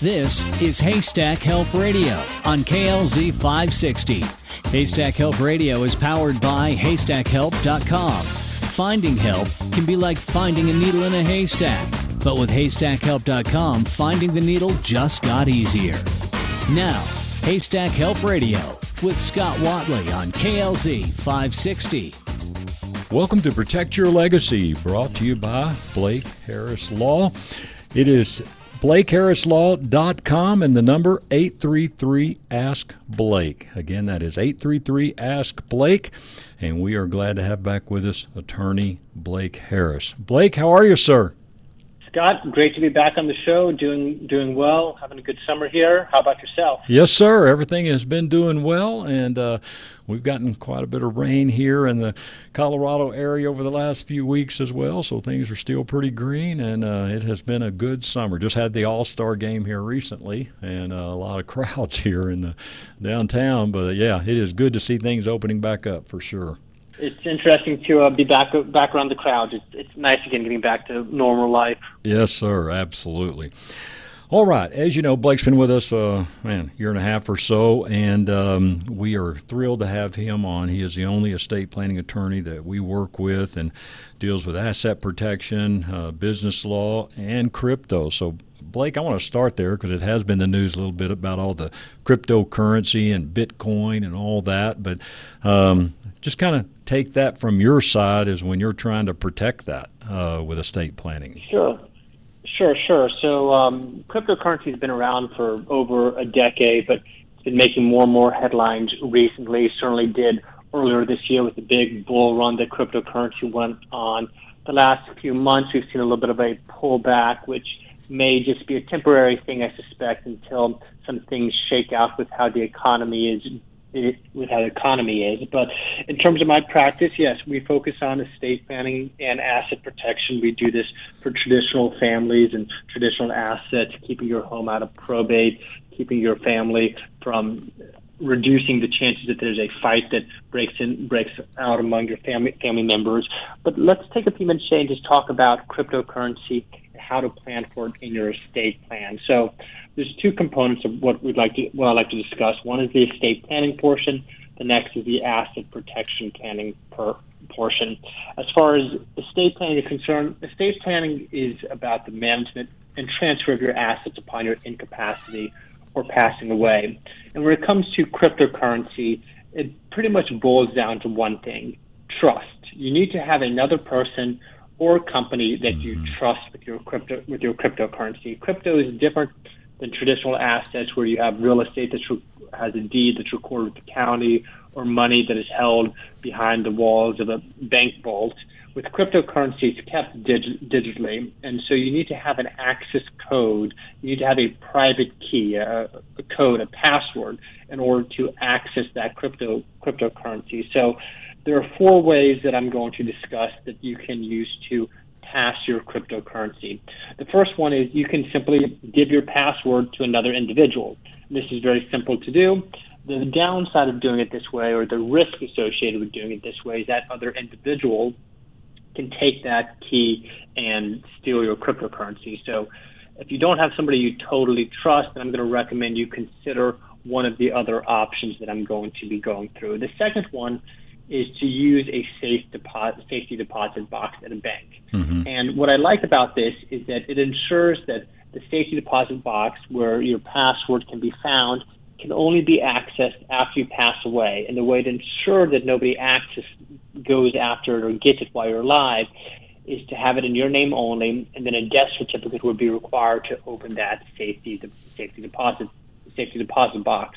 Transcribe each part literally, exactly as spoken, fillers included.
This is Haystack Help Radio on K L Z five sixty. Haystack Help Radio is powered by haystack help dot com. Finding help can be like finding a needle in a haystack, but with haystack help dot com, finding the needle just got easier. Now, Haystack Help Radio with Scott Watley on K L Z five sixty. Welcome to Protect Your Legacy, brought to you by Blake Harris Law. It is blake harris law dot com and the number eight three three ask blake. Again, that is eight three three ask blake, and we are glad to have back with us attorney Blake Harris. Blake, how are you, sir? Scott, great to be back on the show, doing doing well, having a good summer here. How about yourself? Yes, sir. Everything has been doing well, and uh, we've gotten quite a bit of rain here in the Colorado area over the last few weeks as well, so things are still pretty green, and uh, it has been a good summer. Just had the All-Star game here recently, and uh, a lot of crowds here in the downtown, but uh, yeah, it is good to see things opening back up for sure. It's interesting to uh, be back back around the crowd. It's, it's nice again getting back to normal life. Yes, sir, absolutely. All right, as you know, Blake's been with us, uh, man, a year and a half or so, and um, we are thrilled to have him on. He is the only estate planning attorney that we work with and deals with asset protection, uh, business law, and crypto. So, Blake, I want to start there because it has been the news a little bit about all the cryptocurrency and Bitcoin and all that, but um, just kind of take that from your side as when you're trying to protect that uh, with estate planning. Sure. Sure, sure. So um, cryptocurrency has been around for over a decade, but it's been making more and more headlines recently. Certainly did earlier this year with the big bull run that cryptocurrency went on. The last few months, we've seen a little bit of a pullback, which may just be a temporary thing, I suspect, until some things shake out with how the economy is. It, with how the economy is. But in terms of my practice, yes, we focus on estate planning and asset protection. We do this for traditional families and traditional assets, keeping your home out of probate, keeping your family from reducing the chances that there's a fight that breaks in breaks out among your family family members. But let's take a few minutes today and just talk about cryptocurrency and how to plan for it in your estate plan. So there's two components of what we'd like to what I'd like to discuss. One is the estate planning portion. The next is the asset protection planning per portion. As far as estate planning is concerned, estate planning is about the management and transfer of your assets upon your incapacity or passing away. And when it comes to cryptocurrency, it pretty much boils down to one thing: trust. You need to have another person or company that you trust with your crypto with your cryptocurrency. Crypto is different than traditional assets where you have real estate that has a deed that's recorded with the county or money that is held behind the walls of a bank vault. With cryptocurrency, it's kept dig- digitally, and so you need to have an access code. You need to have a private key, a, a code, a password, in order to access that crypto cryptocurrency. So there are four ways that I'm going to discuss that you can use to pass your cryptocurrency. The first one is you can simply give your password to another individual. This is very simple to do. The downside of doing it this way, or the risk associated with doing it this way, is that other individual can take that key and steal your cryptocurrency. So if you don't have somebody you totally trust, then I'm going to recommend you consider one of the other options that I'm going to be going through. The second one is to use a safe deposit, safety deposit box at a bank. Mm-hmm. And what I like about this is that it ensures that the safety deposit box where your password can be found can only be accessed after you pass away. And the way to ensure that nobody access goes after it or gets it while you're alive is to have it in your name only, and then a death certificate would be required to open that safety the safety deposit safety deposit box.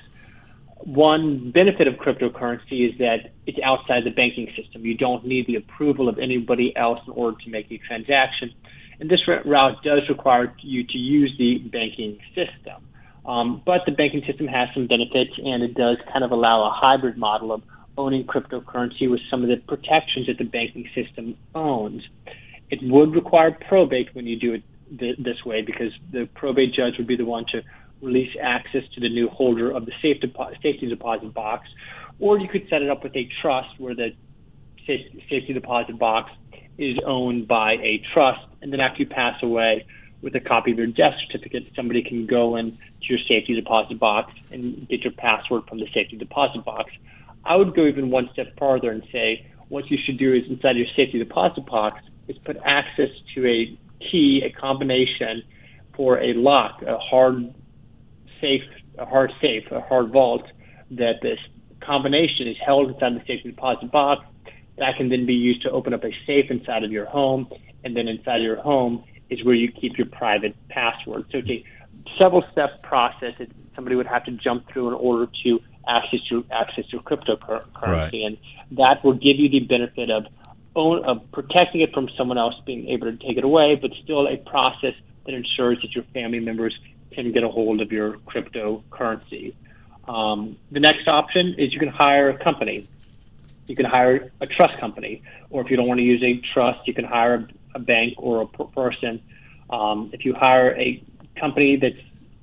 One benefit of cryptocurrency is that it's outside the banking system. You don't need the approval of anybody else in order to make a transaction. And this route does require you to use the banking system. Um, but the banking system has some benefits, and it does kind of allow a hybrid model of owning cryptocurrency with some of the protections that the banking system owns. It would require probate when you do it th- this way, because the probate judge would be the one to release access to the new holder of the safe depo- safety deposit box, or you could set it up with a trust where the safe- safety deposit box is owned by a trust, and then after you pass away, with a copy of your death certificate, somebody can go into your safety deposit box and get your password from the safety deposit box. I would go even one step farther and say what you should do is inside your safety deposit box is put access to a key, a combination for a lock, a hard safe, a hard safe, a hard vault, that this combination is held inside the safety deposit box. That can then be used to open up a safe inside of your home, and then inside of your home is where you keep your private password. So it's a several-step process that somebody would have to jump through in order to access your access your cryptocurrency, right. and that will give you the benefit of own of protecting it from someone else being able to take it away, but still a process that ensures that your family members can get a hold of your cryptocurrency. Um, the next option is you can hire a company. You can hire a trust company, or if you don't want to use a trust, you can hire a, a bank or a per- person. Um, if you hire a company that's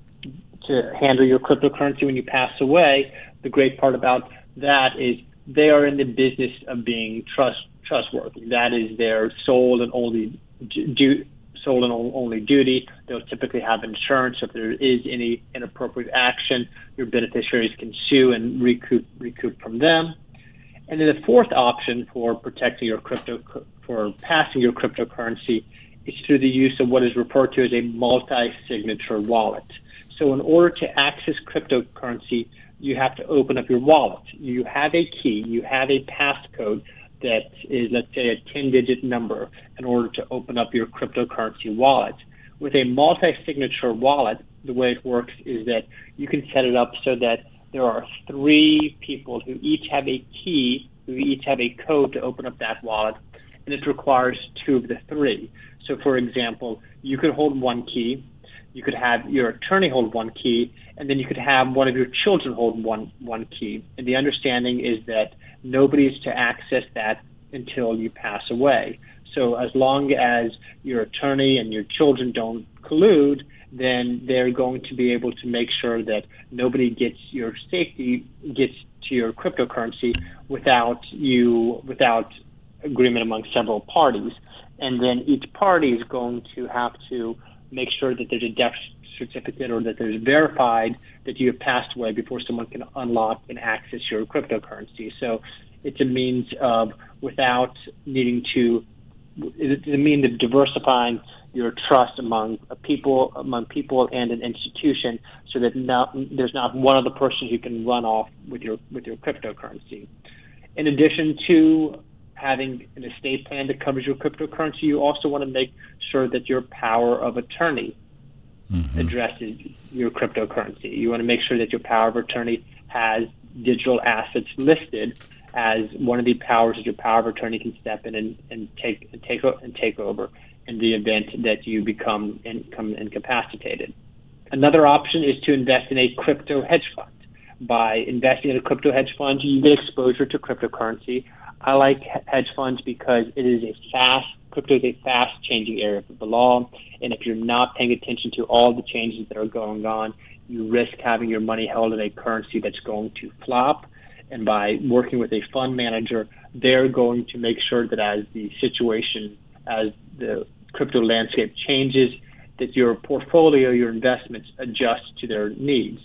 to handle your cryptocurrency when you pass away, the great part about that is they are in the business of being trust trustworthy. That is their sole and only du- sole and only duty. They'll typically have insurance. So if there is any inappropriate action, your beneficiaries can sue and recoup recoup from them. And then the fourth option for protecting your crypto, for passing your cryptocurrency, is through the use of what is referred to as a multi-signature wallet. So in order to access cryptocurrency, you have to open up your wallet. You have a key, you have a passcode that is, let's say, a ten-digit number in order to open up your cryptocurrency wallet. With a multi-signature wallet, the way it works is that you can set it up so that there are three people who each have a key, who each have a code to open up that wallet, and it requires two of the three. So, for example, you could hold one key, you could have your attorney hold one key, and then you could have one of your children hold one one key. And the understanding is that nobody is to access that until you pass away. So as long as your attorney and your children don't collude, then they're going to be able to make sure that nobody gets your safety, gets to your cryptocurrency without you, without agreement among several parties. And then each party is going to have to make sure that there's a death certificate or that there's verified that you have passed away before someone can unlock and access your cryptocurrency. So it's a means of, without needing to, it's a means of diversifying your trust among people, among people and an institution, so that not, there's not one other person who can run off with your with your cryptocurrency. In addition to having an estate plan that covers your cryptocurrency, you also want to make sure that your power of attorney mm-hmm. addresses your cryptocurrency. You want to make sure that your power of attorney has digital assets listed as one of the powers that your power of attorney can step in and, and take and take and take over in the event that you become, in, become incapacitated. Another option is to invest in a crypto hedge fund. By investing in a crypto hedge fund, you get exposure to cryptocurrency. I like hedge funds because it is a fast, crypto is a fast-changing area of the law, and if you're not paying attention to all the changes that are going on, you risk having your money held in a currency that's going to flop. And by working with a fund manager, they're going to make sure that as the situation, as the crypto landscape changes, that your portfolio, your investments adjust to their needs.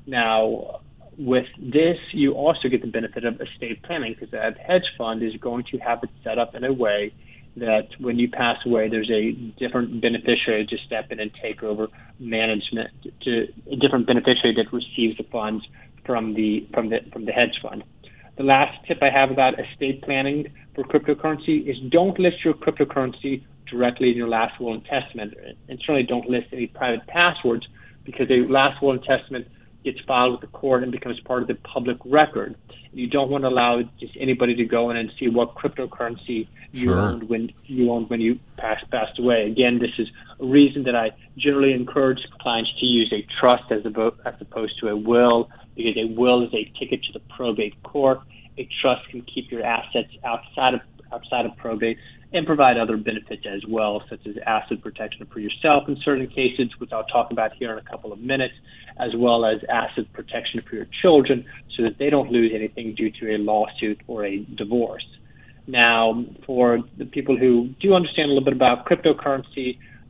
Now, with this, you also get the benefit of estate planning, because that hedge fund is going to have it set up in a way that when you pass away, there's a different beneficiary to step in and take over management, to a different beneficiary that receives the funds from the from the from the hedge fund. The last tip I have about estate planning for cryptocurrency is don't list your cryptocurrency directly in your last will and testament, and certainly don't list any private passwords, because a last will and testament gets filed with the court and becomes part of the public record. You don't want to allow just anybody to go in and see what cryptocurrency you sure. owned when you owned when you passed passed away. Again, this is a reason that I generally encourage clients to use a trust as, a, as opposed to a will, because a will is a ticket to the probate court. A trust can keep your assets outside of outside of probate and provide other benefits as well, such as asset protection for yourself in certain cases, which I'll talk about here in a couple of minutes, as well as asset protection for your children so that they don't lose anything due to a lawsuit or a divorce. Now, for the people who do understand a little bit about cryptocurrency,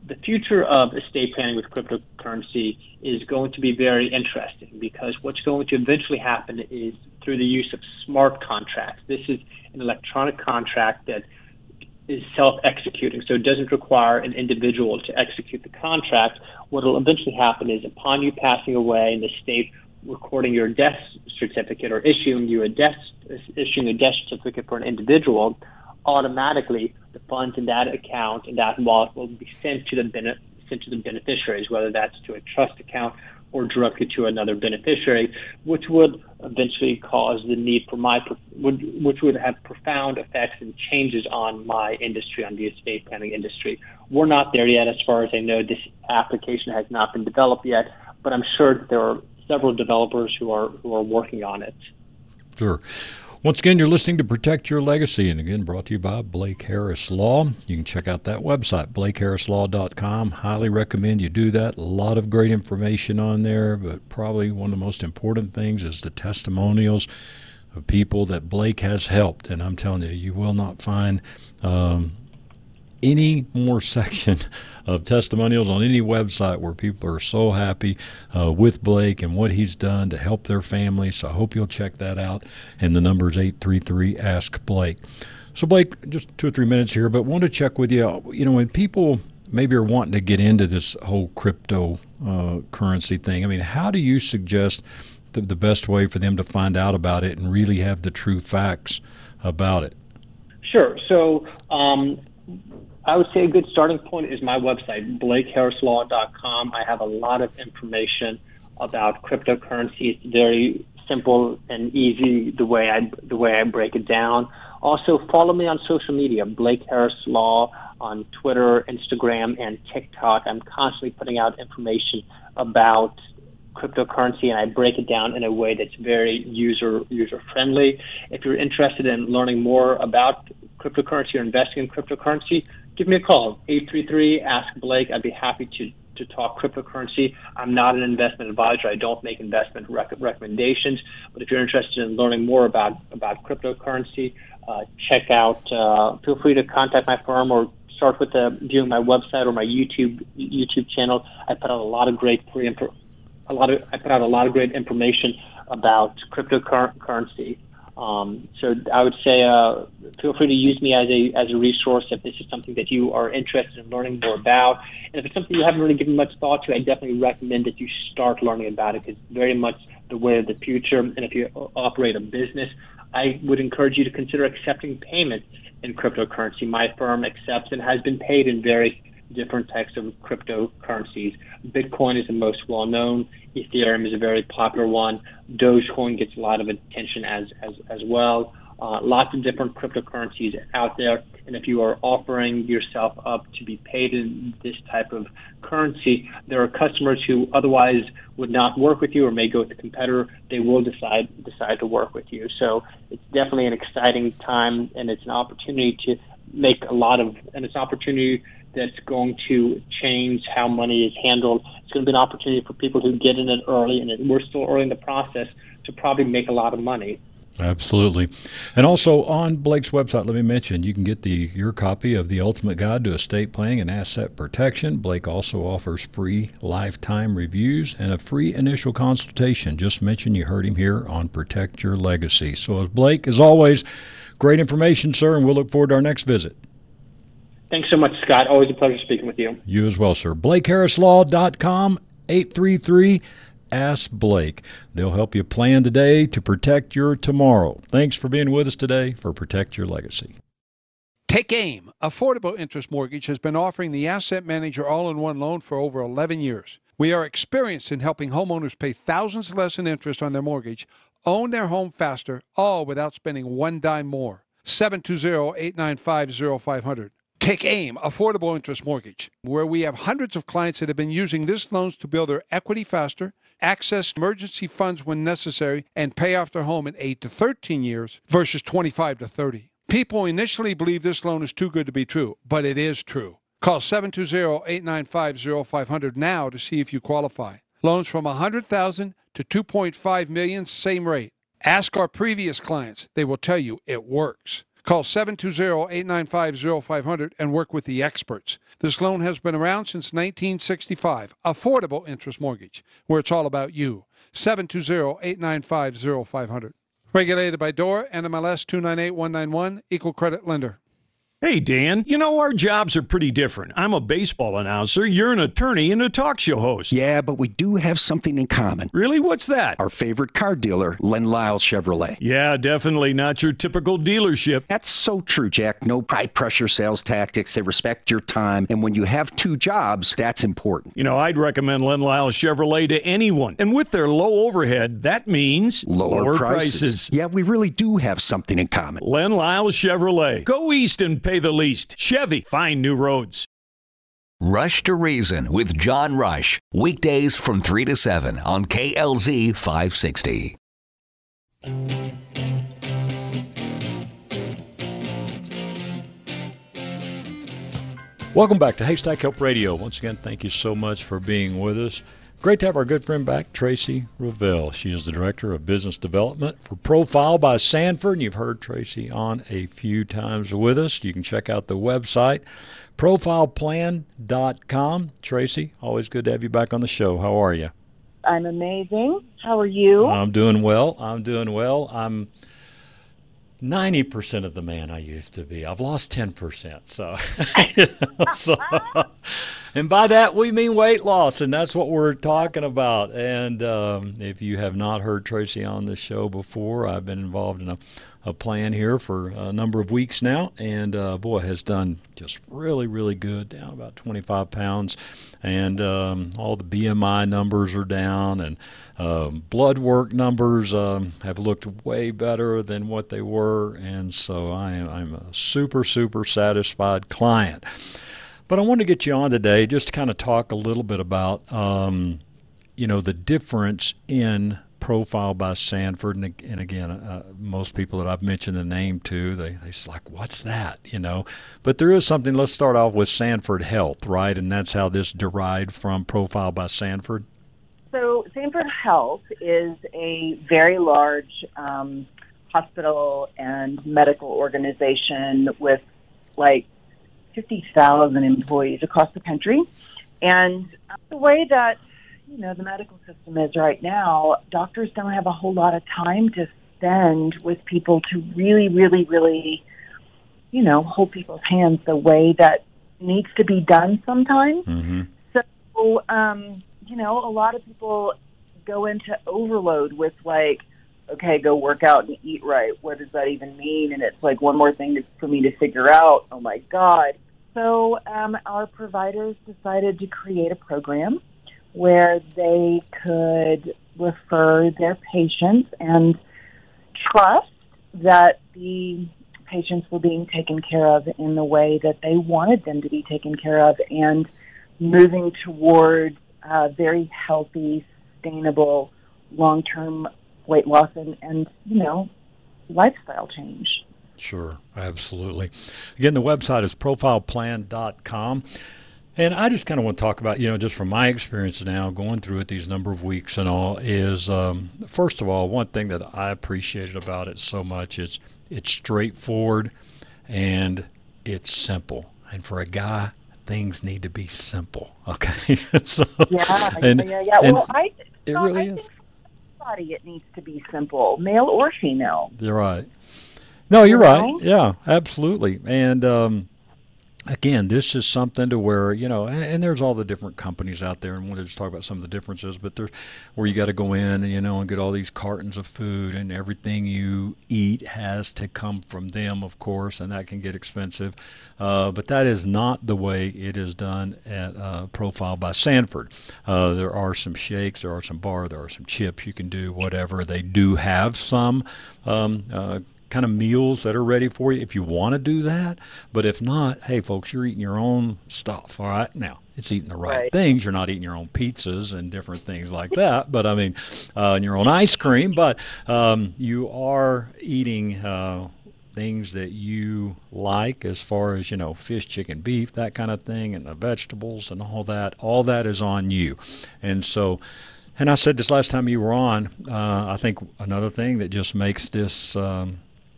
the future of estate planning with cryptocurrency is going to be very interesting, because what's going to eventually happen is through the use of smart contracts. This is an electronic contract that is self-executing, so it doesn't require an individual to execute the contract. What will eventually happen is, upon you passing away and the state recording your death certificate or issuing you a death issuing a death certificate for an individual, automatically the funds in that account and that wallet will be sent to the bene- sent to the beneficiaries, whether that's to a trust account or directly to another beneficiary, which would eventually cause the need for my, would, which would have profound effects and changes on my industry, on the estate planning industry. We're not there yet. As far as I know, this application has not been developed yet, but I'm sure that there are several developers who are who are working on it. Sure. Once again, you're listening to Protect Your Legacy, and again, brought to you by Blake Harris Law. You can check out that website, blake harris law dot com. Highly recommend you do that. A lot of great information on there, but probably one of the most important things is the testimonials of people that Blake has helped. And I'm telling you, you will not find um, any more section of testimonials on any website where people are so happy uh, with Blake and what he's done to help their family. So I hope you'll check that out. And the number is eight three three, ask Blake. So Blake, just two or three minutes here, but want to check with you. You know, when people maybe are wanting to get into this whole crypto uh, currency thing, I mean, how do you suggest the, the best way for them to find out about it and really have the true facts about it? Sure. So um, I would say a good starting point is my website, blake harris law dot com. I have a lot of information about cryptocurrency. It's very simple and easy the way I the way I break it down. Also, follow me on social media, Blake Harris Law, on Twitter, Instagram, and TikTok. I'm constantly putting out information about cryptocurrency, and I break it down in a way that's very user user friendly. If you're interested in learning more about cryptocurrency or investing in cryptocurrency, give me a call, eight three three, ask Blake. I'd be happy to, to talk cryptocurrency. I'm not an investment advisor. I don't make investment rec- recommendations. But if you're interested in learning more about, about cryptocurrency, uh, check out, uh, feel free to contact my firm or start with uh, viewing my website or my YouTube YouTube channel. I put out a lot of great free info, a lot of I put out a lot of great information about cryptocurrency. Um, so I would say uh, feel free to use me as a as a resource if this is something that you are interested in learning more about. And if it's something you haven't really given much thought to, I definitely recommend that you start learning about it, because it's very much the way of the future. And if you operate a business, I would encourage you to consider accepting payments in cryptocurrency. My firm accepts and has been paid in various different types of cryptocurrencies. Bitcoin is the most well-known. Ethereum is a very popular one. Dogecoin gets a lot of attention as as, as well. Uh, lots of different cryptocurrencies out there. And if you are offering yourself up to be paid in this type of currency, there are customers who otherwise would not work with you or may go with a competitor. They will decide decide to work with you. So it's definitely an exciting time, and it's an opportunity to make a lot of, and it's an opportunity that's going to change how money is handled. It's going to be an opportunity for people who get in it early, and we're still early in the process, to probably make a lot of money. Absolutely. And also on Blake's website, let me mention, you can get the your copy of The Ultimate Guide to Estate Planning and Asset Protection. Blake also offers free lifetime reviews and a free initial consultation. Just mention you heard him here on Protect Your Legacy. So as Blake, as always, great information, sir, and we'll look forward to our next visit. Thanks so much, Scott. Always a pleasure speaking with you. You as well, sir. blake harris law dot com, eight three three, ask Blake. They'll help you plan today to protect your tomorrow. Thanks for being with us today for Protect Your Legacy. Take AIM. Affordable Interest Mortgage has been offering the Asset Manager all-in-one loan for over eleven years. We are experienced in helping homeowners pay thousands less in interest on their mortgage, own their home faster, all without spending one dime more. seven two zero, eight nine five, zero five zero zero. Take AIM, Affordable Interest Mortgage, where we have hundreds of clients that have been using this loans to build their equity faster, access emergency funds when necessary, and pay off their home in eight to thirteen years versus twenty-five to thirty. People initially believe this loan is too good to be true, but it is true. Call seven two zero, eight nine five, zero five zero zero now to see if you qualify. Loans from one hundred thousand dollars to two point five million dollars, same rate. Ask our previous clients. They will tell you it works. Call seven two zero, eight nine five, zero five zero zero and work with the experts. This loan has been around since nineteen sixty-five. Affordable interest mortgage, where it's all about you. seven two zero, eight nine five, zero five zero zero. Regulated by D O R, N M L S two nine eight one nine one, Equal Credit Lender. Hey, Dan, you know, our jobs are pretty different. I'm a baseball announcer. You're an attorney and a talk show host. Yeah, but we do have something in common. Really? What's that? Our favorite car dealer, Len Lyle Chevrolet. Yeah, definitely not your typical dealership. That's so true, Jack. No high-pressure sales tactics. They respect your time. And when you have two jobs, that's important. You know, I'd recommend Len Lyle Chevrolet to anyone. And with their low overhead, that means lower, lower prices. prices. Yeah, we really do have something in common. Len Lyle Chevrolet. Go east and pay the least. Chevy, find new roads. Rush to Reason with John Rush. Weekdays from three to seven on K L Z five sixty. Welcome back to Haystack Help Radio. Once again, thank you so much for being with us. Great to have our good friend back, Tracy Revelle. She is the Director of Business Development for Profile by Sanford. And you've heard Tracy on a few times with us. You can check out the website, profile plan dot com. Tracy, always good to have you back on the show. How are you? I'm amazing. How are you? I'm doing well. I'm doing well. I'm ninety percent of the man I used to be. I've lost ten percent. So, so and by that we mean weight loss, and that's what we're talking about. And um, if you have not heard Tracy on this show before, I've been involved in a, a plan here for a number of weeks now, and uh, boy, has done just really, really good, down about twenty-five pounds, and um, all the B M I numbers are down, and um, blood work numbers um, have looked way better than what they were, and so I am, I'm a super, super satisfied client. But I wanted to get you on today just to kind of talk a little bit about, um, you know, the difference in Profile by Sanford. And, and again, uh, most people that I've mentioned the name to, they, they're like, what's that, you know? But there is something. Let's start off with Sanford Health, right? And that's how this derived from Profile by Sanford. So Sanford Health is a very large um, hospital and medical organization with like fifty thousand employees across the country. And the way that, you know, the medical system is right now, doctors don't have a whole lot of time to spend with people to really, really, really, you know, hold people's hands the way that needs to be done sometimes. Mm-hmm. So, um, you know, a lot of people go into overload with like, okay, go work out and eat right. What does that even mean? And it's like one more thing to, for me to figure out. Oh, my God. So um, our providers decided to create a program where they could refer their patients and trust that the patients were being taken care of in the way that they wanted them to be taken care of, and moving towards uh, very healthy, sustainable, long-term weight loss and, and, you know, lifestyle change. Sure, absolutely. Again, the website is profile plan dot com. And I just kind of want to talk about, you know, just from my experience now, going through it these number of weeks and all, is, um, first of all, one thing that I appreciated about it so much is it's straightforward and it's simple. And for a guy, things need to be simple, okay? so, yeah, and, yeah, yeah. And well, I, it so really I is. think for everybody it needs to be simple, male or female. You're right. No, you're You right. know? Yeah, absolutely. And, um, again, this is something to where, you know, and, and there's all the different companies out there, and I wanted to just talk about some of the differences, but there's where you got to go in and, you know, and get all these cartons of food, and everything you eat has to come from them, of course, and that can get expensive. Uh, but that is not the way it is done at uh, Profile by Sanford. Uh, there are some shakes, there are some bar, there are some chips you can do, whatever. They do have some um, uh, kind of meals that are ready for you if you want to do that. But if not, hey, folks, you're eating your own stuff, all right? Now, it's eating the right, Right. things. You're not eating your own pizzas and different things like that, but I mean, uh, and your own ice cream, but um, you are eating uh, things that you like as far as, you know, fish, chicken, beef, that kind of thing, and the vegetables and all that. All that is on you. And so, and I said this last time you were on, uh, I think another thing that just makes this um,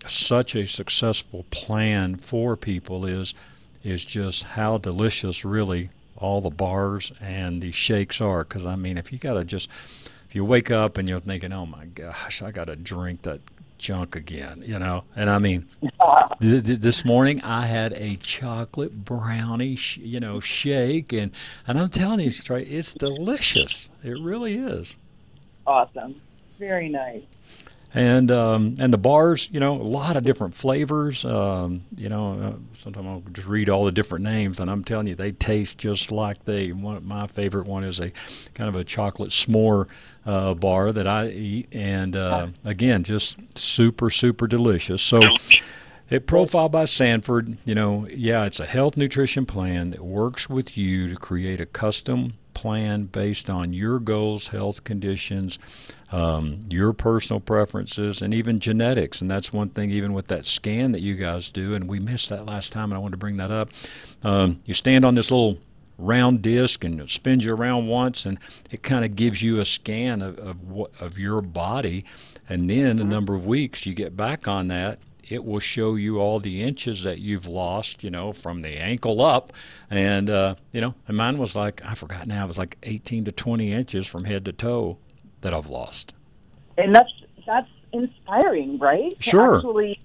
such a successful plan for people is is just how delicious really all the bars and the shakes are. Because, I mean, if you got to just, if you wake up and you're thinking, oh, my gosh, I got to drink that junk again, you know. And, I mean, th- th- this morning I had a chocolate brownie, sh- you know, shake. And, and I'm telling you, Trey, it's delicious. It really is. Awesome. Very nice. And um, and the bars, you know, a lot of different flavors. Um, you know, uh, sometimes I'll just read all the different names, and I'm telling you, they taste just like they. One, my favorite one is a kind of a chocolate s'more uh, bar that I eat, and uh, again, just super, super delicious. So, at Profile by Sanford, you know, yeah, it's a health nutrition plan that works with you to create a custom plan based on your goals, health conditions, um, your personal preferences, and even genetics. And that's one thing, even with that scan that you guys do, and we missed that last time, and I wanted to bring that up. Um, you stand on this little round disc and it spins you around once, and it kind of gives you a scan of, of, of your body. And then a number of weeks, you get back on that, it will show you all the inches that you've lost, you know, from the ankle up. And, uh, you know, and mine was like, I forgot now, it was like eighteen to twenty inches from head to toe that I've lost. And that's that's inspiring, right? Sure. To actually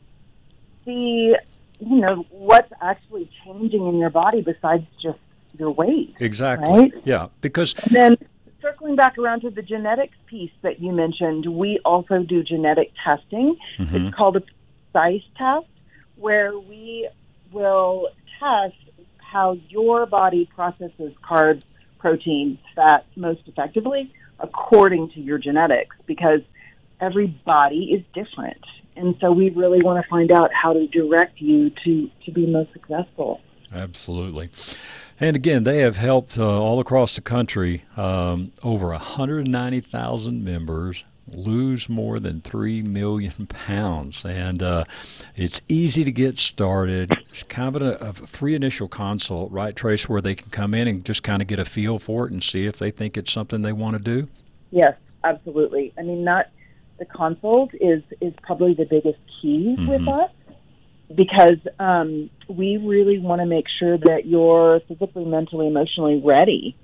see, you know, what's actually changing in your body besides just your weight. Exactly. Right? Yeah, because... And then circling back around to the genetics piece that you mentioned, we also do genetic testing. Mm-hmm. It's called a precise test, where we will test how your body processes carbs, proteins, fats most effectively according to your genetics, because every body is different. And so we really want to find out how to direct you to, to be most successful. Absolutely. And again, they have helped uh, all across the country, um, over one hundred ninety thousand members lose more than three million pounds. And uh, it's easy to get started. It's kind of a, a free initial consult, right, Trace, where they can come in and just kind of get a feel for it and see if they think it's something they want to do? Yes, absolutely. I mean, not the consult is, is probably the biggest key Mm-hmm. with us, because um, we really want to make sure that you're physically, mentally, emotionally ready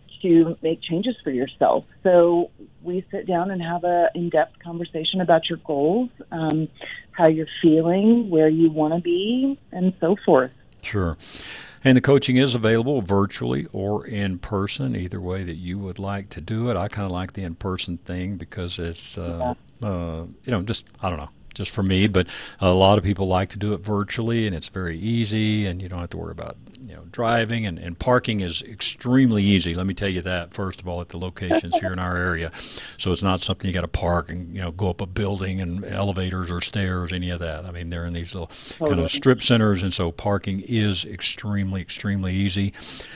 to make changes for yourself. So we sit down and have an in-depth conversation about your goals, um, how you're feeling, where you want to be, and so forth. Sure. And the coaching is available virtually or in person, either way that you would like to do it. I kind of like the in-person thing because it's, uh, yeah. uh, you know, just, I don't know, just for me, but a lot of people like to do it virtually, and it's very easy, and you don't have to worry about, you know, driving, and, and parking is extremely easy. Let me tell you that, first of all, at the locations here in our area. So it's not something you got to park and, you know, go up a building and elevators or stairs, any of that. I mean, they're in these little kind of strip centers, and so parking is extremely, extremely easy.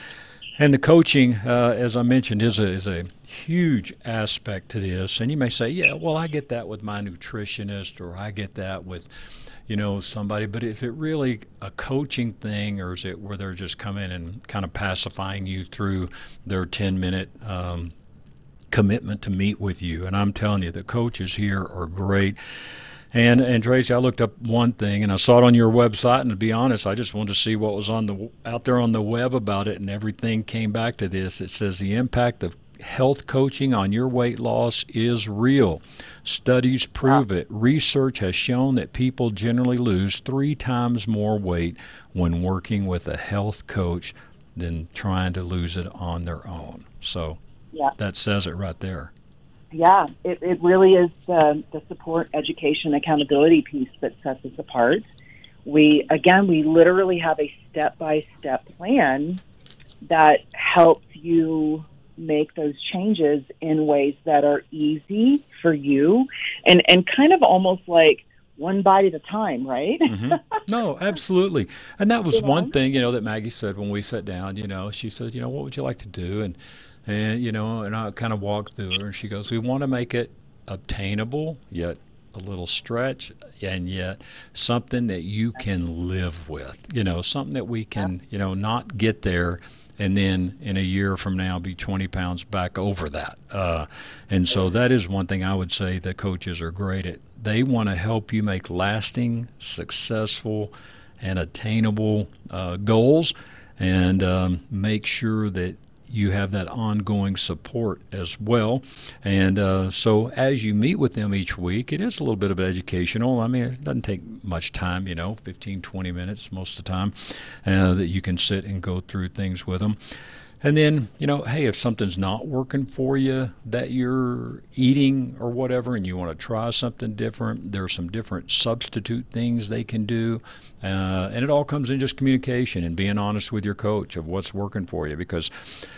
And the coaching, uh, as I mentioned, is a is a huge aspect to this. And you may say, yeah, well, I get that with my nutritionist, or I get that with, you know, somebody. But is it really a coaching thing, or is it where they're just coming and kind of pacifying you through their ten-minute um, commitment to meet with you? And I'm telling you, the coaches here are great. And, and Tracy, I looked up one thing, and I saw it on your website, and to be honest, I just wanted to see what was on the out there on the web about it, and everything came back to this. It says the impact of health coaching on your weight loss is real. Studies prove it. Research has shown that people generally lose three times more weight when working with a health coach than trying to lose it on their own. So yeah. That says it right there. Yeah, it, it really is the, the support, education, accountability piece that sets us apart. We, again, we literally have a step-by-step plan that helps you make those changes in ways that are easy for you, and, and kind of almost like one bite at a time, right? Mm-hmm. No, absolutely. And that was you know? one thing, you know, that Maggie said when we sat down. You know, she said, you know, what would you like to do? And And, you know, and I kind of walked through her, and she goes, we want to make it obtainable yet a little stretch, and yet something that you can live with, you know, something that we can, you know, not get there and then in a year from now be twenty pounds back over that. Uh, and so that is one thing I would say that coaches are great at. They want to help you make lasting, successful, and attainable uh, goals, and um, make sure that you have that ongoing support as well. And uh, so as you meet with them each week, it is a little bit of educational. I mean, it doesn't take much time, you know, fifteen, twenty minutes most of the time, uh, that you can sit and go through things with them. And then, you know, hey, if something's not working for you that you're eating or whatever, and you want to try something different, there are some different substitute things they can do. Uh, and it all comes in just communication and being honest with your coach of what's working for you. Because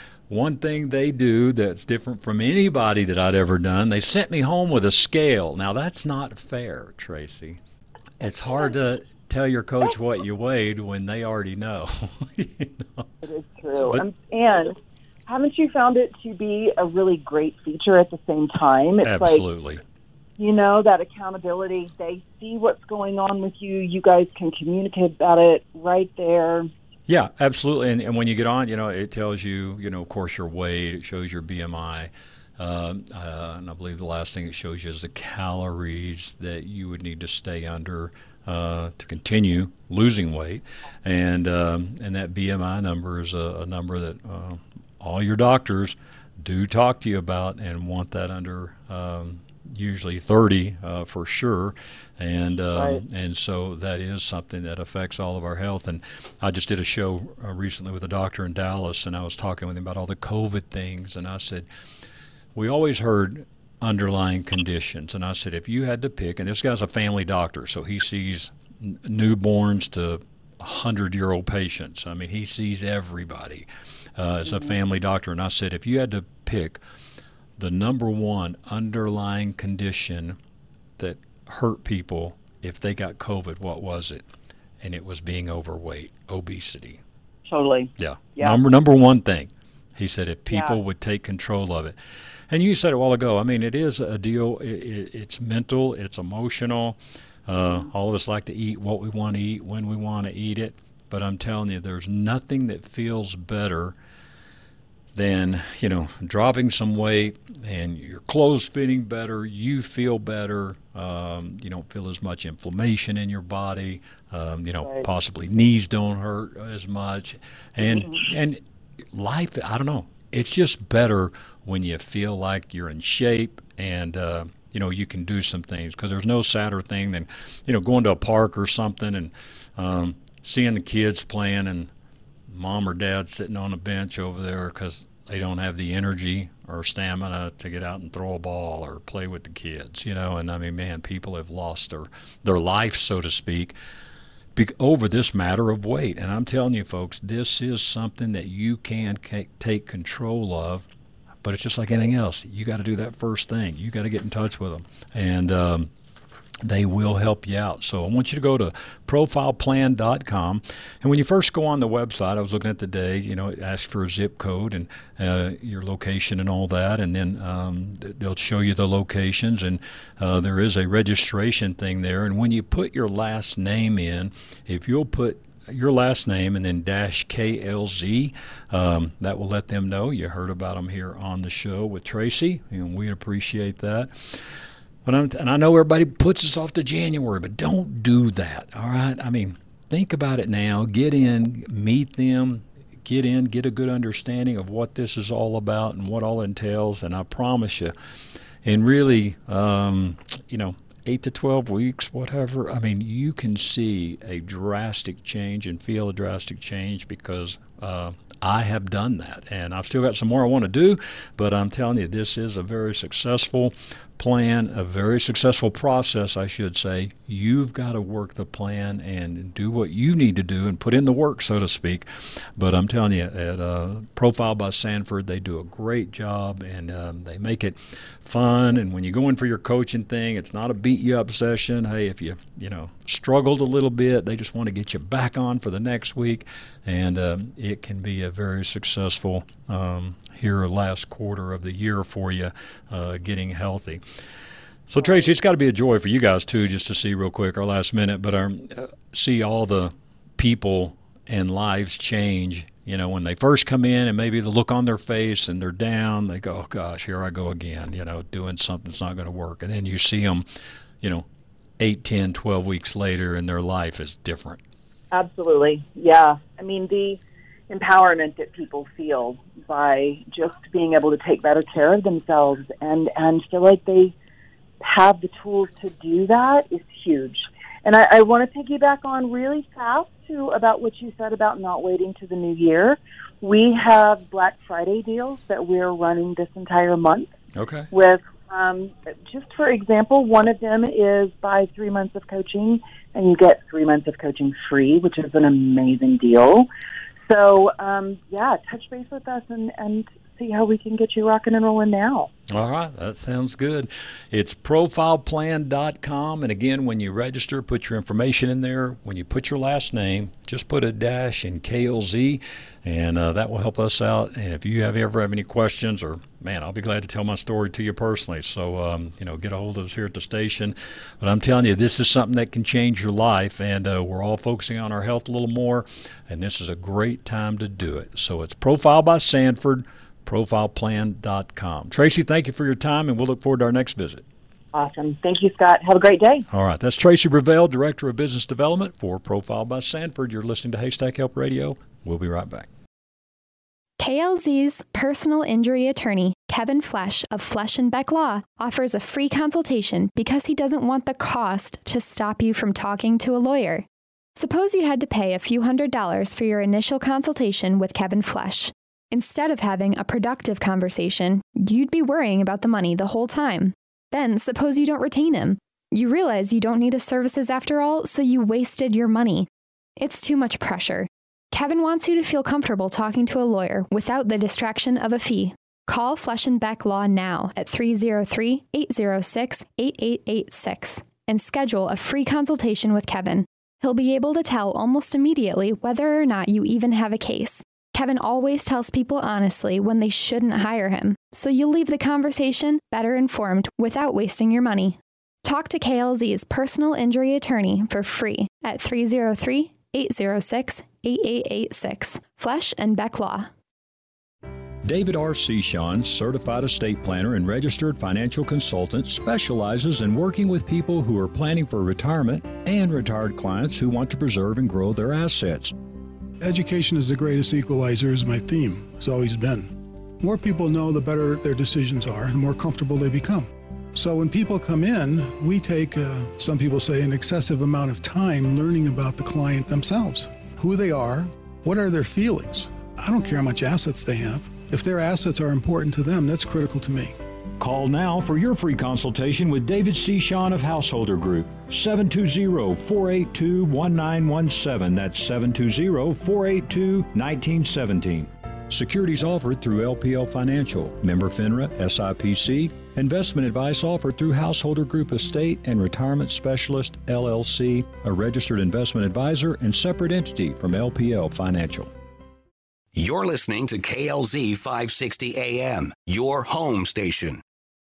one thing they do that's different from anybody that I'd ever done, they sent me home with a scale. Now, that's not fair, Tracy. It's hard to tell your coach what you weighed when they already know. You know? It is true. But, um, and haven't you found it to be a really great feature at the same time? It's absolutely. Like, you know, that accountability. They see what's going on with you. You guys can communicate about it right there. Yeah, absolutely. And, and when you get on, you know, it tells you, you know, of course, your weight. It shows your B M I. Uh, uh, and I believe the last thing it shows you is the calories that you would need to stay under uh, to continue losing weight. And um, and that B M I number is a, a number that uh, all your doctors do talk to you about and want that under um, usually thirty uh, for sure. And um, right. and so that is something that affects all of our health. And I just did a show uh, recently with a doctor in Dallas, and I was talking with him about all the COVID things. And I said, we always heard underlying conditions. And I said, if you had to pick, and this guy's a family doctor, so he sees n- newborns to hundred-year-old patients. I mean, he sees everybody uh, as a family doctor. And I said, if you had to pick the number one underlying condition that hurt people if they got COVID, what was it? And it was being overweight, obesity. Totally. Yeah. Yeah. Number number one thing. He said if people Yeah. would take control of it. And you said it a while ago, I mean, it is a deal. It, it, it's mental. It's emotional. Uh, all of us like to eat what we want to eat when we want to eat it. But I'm telling you, there's nothing that feels better than, you know, dropping some weight and your clothes fitting better, you feel better, um, you don't feel as much inflammation in your body, um, you know, Right. possibly knees don't hurt as much. And Mm-hmm. and life, I don't know, it's just better when you feel like you're in shape and, uh, you know, you can do some things, because there's no sadder thing than, you know, going to a park or something and um, seeing the kids playing and mom or dad sitting on a bench over there because they don't have the energy or stamina to get out and throw a ball or play with the kids, you know. And I mean, man, people have lost their their life, so to speak, be- over this matter of weight. And I'm telling you, folks, this is something that you can ca- take control of. But it's just like anything else. You got to do that first thing. You got to get in touch with them. And um, they will help you out. So I want you to go to profile plan dot com. And when you first go on the website, I was looking at the day, you know, it asks for a zip code and uh, your location and all that. And then um, they'll show you the locations. And uh, there is a registration thing there. And when you put your last name in, if you'll put your last name and then dash K L Z, um, that will let them know you heard about them here on the show with Tracy. And we appreciate that. But I'm, and I know everybody puts us off to January, but don't do that, all right? I mean, think about it now. Get in, meet them, get in, get a good understanding of what this is all about and what all entails. And I promise you, in really, um, you know, eight to twelve weeks, whatever, I mean, you can see a drastic change and feel a drastic change because uh, I have done that. And I've still got some more I want to do, but I'm telling you, this is a very successful plan, a very successful process, I should say. You've got to work the plan and do what you need to do and put in the work, so to speak. But I'm telling you, at uh, Profile by Sanford, they do a great job, and um, they make it fun. And when you go in for your coaching thing, it's not a beat you up session. Hey, if you, you know, struggled a little bit, they just want to get you back on for the next week. And um, it can be a very successful um, here last quarter of the year for you, uh, getting healthy. So, Tracy, it's got to be a joy for you guys, too, just to see real quick, our last minute, but um, see all the people and lives change. You know, when they first come in and maybe the look on their face and they're down, they go, oh, gosh, here I go again, you know, doing something that's not going to work. And then you see them, you know, eight, ten, twelve weeks later, and their life is different. Absolutely. Yeah. I mean, the empowerment that people feel by just being able to take better care of themselves and, and feel like they have the tools to do that is huge. And I, I want to piggyback on really fast, too, about what you said about not waiting to the new year. We have Black Friday deals that we're running this entire month. Okay. With, um, just for example, one of them is buy three months of coaching, and you get three months of coaching free, which is an amazing deal. So, um, yeah, touch base with us and, and see how we can get you rocking and rolling now. All right, that sounds good. It's profile plan dot com, and again, when you register, put your information in there. When you put your last name, just put a dash in K L Z, and uh, that will help us out. And if you have ever have any questions, or, man, I'll be glad to tell my story to you personally. So, um, you know, get a hold of us here at the station. But I'm telling you, this is something that can change your life, and uh, we're all focusing on our health a little more, and this is a great time to do it. So it's Profile by Sanford, profile plan dot com. Tracy, thank you for your time, and we'll look forward to our next visit. Awesome. Thank you, Scott. Have a great day. All right. That's Tracy Revelle, Director of Business Development for Profile by Sanford. You're listening to Haystack Help Radio. We'll be right back. K L Z's personal injury attorney, Kevin Flesh of Flesh and Beck Law, offers a free consultation because he doesn't want the cost to stop you from talking to a lawyer. Suppose you had to pay a few hundred dollars for your initial consultation with Kevin Flesh. Instead of having a productive conversation, you'd be worrying about the money the whole time. Then, suppose you don't retain him. You realize you don't need his services after all, so you wasted your money. It's too much pressure. Kevin wants you to feel comfortable talking to a lawyer without the distraction of a fee. Call Flesh and Beck Law now at three oh three, eight oh six, eight eight eight six and schedule a free consultation with Kevin. He'll be able to tell almost immediately whether or not you even have a case. Kevin always tells people honestly when they shouldn't hire him, so you'll leave the conversation better informed without wasting your money. Talk to K L Z's personal injury attorney for free at three oh three, eight oh six, eight eight eight six. Flesh and Beck Law. David R. Seshon, certified estate planner and registered financial consultant, specializes in working with people who are planning for retirement and retired clients who want to preserve and grow their assets. Education is the greatest equalizer is my theme. It's always been. More people know, the better their decisions are, and the more comfortable they become. So when people come in, we take, uh, some people say, an excessive amount of time learning about the client themselves. Who they are, what are their feelings. I don't care how much assets they have. If their assets are important to them, that's critical to me. Call now for your free consultation with David Seshon of Householder Group. seven two zero, four eight two, one nine one seven. That's seven two zero, four eight two, one nine one seven. Securities offered through L P L Financial, member FINRA, S I P C. Investment advice offered through Householder Group Estate and Retirement Specialist, L L C, a registered investment advisor and separate entity from L P L Financial. You're listening to K L Z five sixty A M, your home station.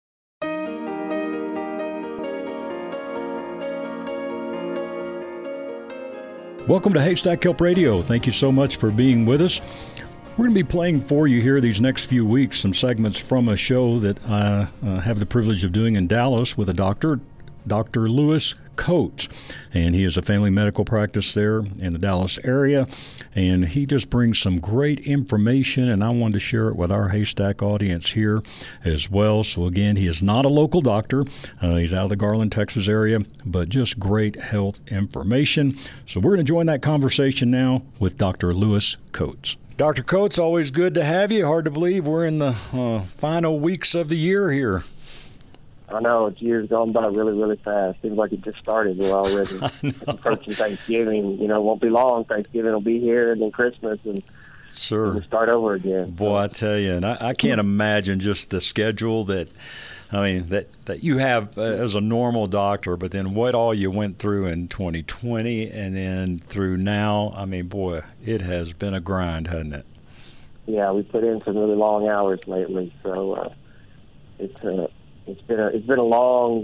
Welcome to Haystack Help Radio. Thank you so much for being with us. We're going to be playing for you here these next few weeks some segments from a show that I uh, have the privilege of doing in Dallas with a doctor, Doctor Lewis Coates, and he is a family medical practice there in the Dallas area, and he just brings some great information, and I wanted to share it with our Haystack audience here as well. So again, he is not a local doctor. Uh, he's out of the Garland, Texas area, but just great health information. So we're going to join that conversation now with Doctor Lewis Coates. Doctor Coates, always good to have you. Hard to believe we're in the uh, final weeks of the year here. I know, it's years gone by really, really fast. Seems like it just started. We're already approaching Thanksgiving. You know, won't be long. Thanksgiving will be here, and then Christmas, and sure, we'll start over again. Boy, I tell you, and I, I can't imagine just the schedule that, I mean, that, that you have uh, as a normal doctor, but then what all you went through in twenty twenty and then through now. I mean, boy, it has been a grind, hasn't it? Yeah, we put in some really long hours lately, so uh, it's uh, It's been a it's been a long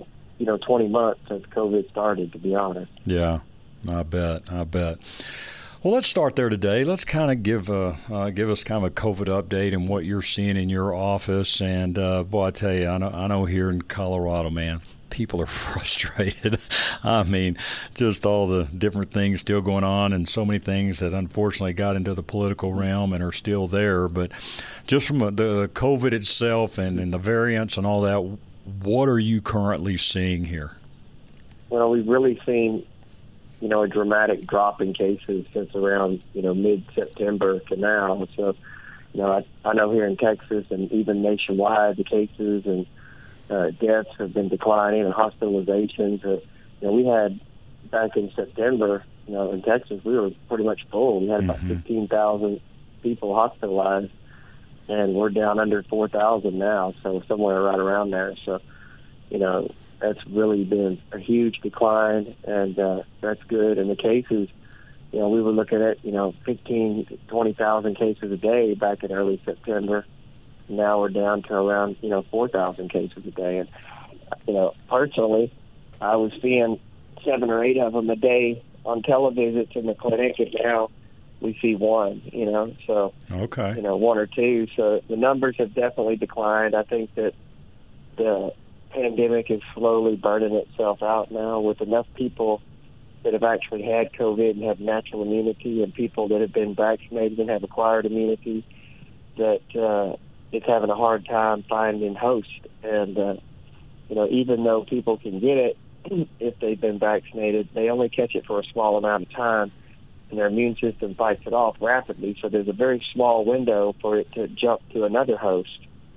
you know, twenty months since COVID started, to be honest. Yeah, I bet. I bet. Well, let's start there today. Let's kind of give uh, uh, give us kind of a COVID update and what you're seeing in your office. And uh, boy, I tell you, I know, I know here in Colorado, man, people are frustrated. I mean, just all the different things still going on, and so many things that unfortunately got into the political realm and are still there. But just from the COVID itself and, and the variants and all that, what are you currently seeing here? Well, we've really seen, you know, a dramatic drop in cases since around, you know, mid-September to now. So, you know, I, I know here in Texas and even nationwide, the cases and uh, deaths have been declining and hospitalizations. Uh, you know, we had back in September, you know, in Texas, we were pretty much full. We had about mm-hmm. fifteen thousand people hospitalized, and we're down under four thousand now, so somewhere right around there. So, you know, that's really been a huge decline, and uh, that's good. And the cases, you know, we were looking at, you know, fifteen, twenty thousand cases a day back in early September. Now we're down to around, you know, four thousand cases a day. And, you know, personally, I was seeing seven or eight of them a day on televisits in the clinic, and now we see one, you know, so, okay. you know, one or two. So the numbers have definitely declined. I think that the pandemic is slowly burning itself out now, with enough people that have actually had COVID and have natural immunity, and people that have been vaccinated and have acquired immunity, that uh, it's having a hard time finding hosts. And, uh, you know, even though people can get it if they've been vaccinated, they only catch it for a small amount of time, and their immune system fights it off rapidly. So there's a very small window for it to jump to another host.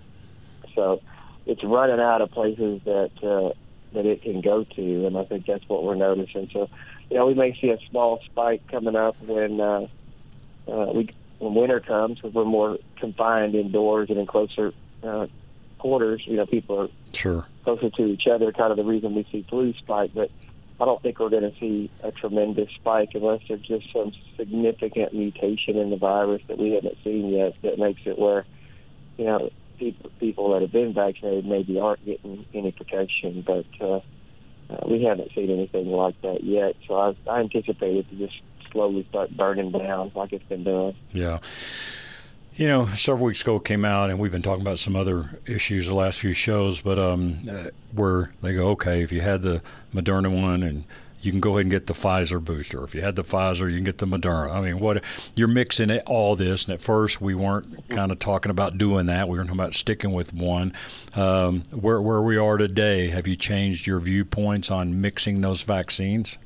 So it's running out of places that uh, that it can go to, and I think that's what we're noticing. So, you know, we may see a small spike coming up when uh, uh, we when winter comes, because we're more confined indoors and in closer uh, quarters. You know, people are sure closer to each other, kind of the reason we see flu spike. But I don't think we're going to see a tremendous spike unless there's just some significant mutation in the virus that we haven't seen yet that makes it where, you know, people, people that have been vaccinated maybe aren't getting any protection. But uh, uh, we haven't seen anything like that yet. So I, I anticipate it to just slowly start burning down like it's been doing. Yeah. You know, several weeks ago it came out, and we've been talking about some other issues the last few shows, but um, uh, where they go, okay, if you had the Moderna one, and you can go ahead and get the Pfizer booster. If you had the Pfizer, you can get the Moderna. I mean, what you're mixing it, all this, and at first we weren't kind of talking about doing that. We were talking about sticking with one. Um, where where we are today, have you changed your viewpoints on mixing those vaccines?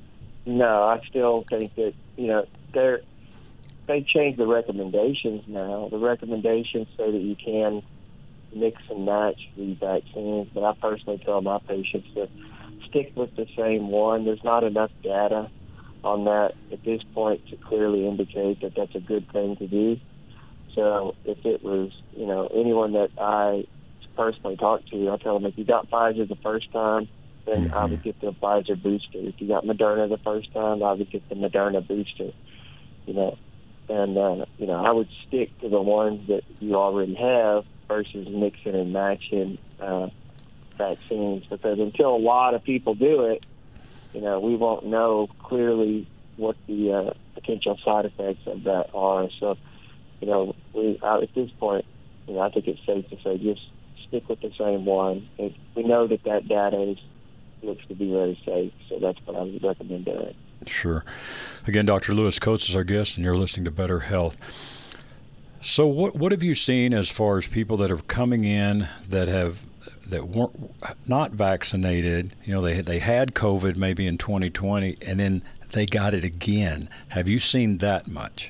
No, I still think that, you know, they're they changed the recommendations now. The recommendations say that you can mix and match the vaccines, but I personally tell my patients to stick with the same one. There's not enough data on that at this point to clearly indicate that that's a good thing to do. So if it was, you know, anyone that I personally talked to, I tell them, if you got Pfizer the first time, then mm-hmm. I would get the Pfizer booster. If you got Moderna the first time, I would get the Moderna booster, you know. And, uh, you know, I would stick to the ones that you already have versus mixing and matching uh, vaccines, because until a lot of people do it, you know, we won't know clearly what the uh, potential side effects of that are. So, you know, we, uh, at this point, you know, I think it's safe to say just stick with the same one. If we know that that data is, looks to be very safe, so that's what I would recommend doing. Sure. Again, Doctor Lewis Coates is our guest, and you're listening to Better Health. So what what have you seen as far as people that are coming in that have that weren't not vaccinated? You know, they they had COVID maybe in twenty twenty, and then they got it again. Have you seen that much?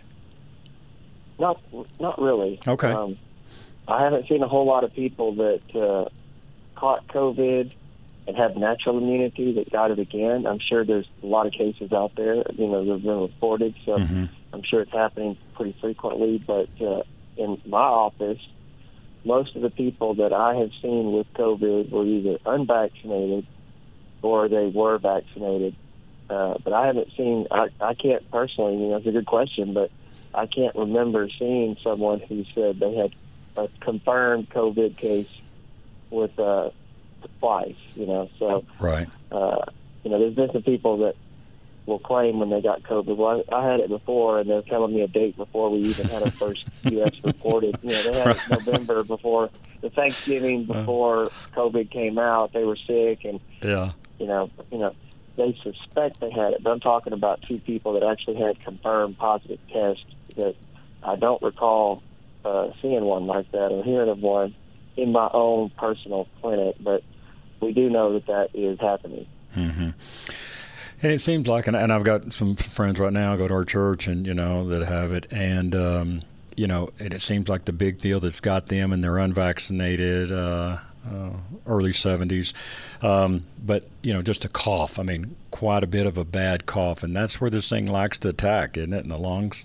Not not really. Okay. Um, I haven't seen a whole lot of people that uh, caught COVID and have natural immunity that got it again. I'm sure there's a lot of cases out there, you know, that have been reported, so mm-hmm. I'm sure it's happening pretty frequently. But uh, in my office, most of the people that I have seen with COVID were either unvaccinated or they were vaccinated. Uh, but I haven't seen, I, I can't personally, you know, it's a good question, but I can't remember seeing someone who said they had a confirmed COVID case with uh, twice, you know. So, right. uh, you know, there's been some people that will claim when they got COVID, well, I, I had it before, and they're telling me a date before we even had our first U S reported. You know, they had it in November before the Thanksgiving before COVID came out. They were sick, and yeah, you know, you know, they suspect they had it. But I'm talking about two people that actually had confirmed positive tests. That I don't recall uh, seeing one like that or hearing of one in my own personal clinic, but we do know that that is happening. Mm-hmm. And it seems like, and, and I've got some friends right now go to our church, and you know that have it, and um, you know, and it seems like the big deal that's got them, and they're unvaccinated, uh, uh, early seventies, um, but you know, just a cough. I mean, quite a bit of a bad cough, and that's where this thing likes to attack, isn't it, in the lungs?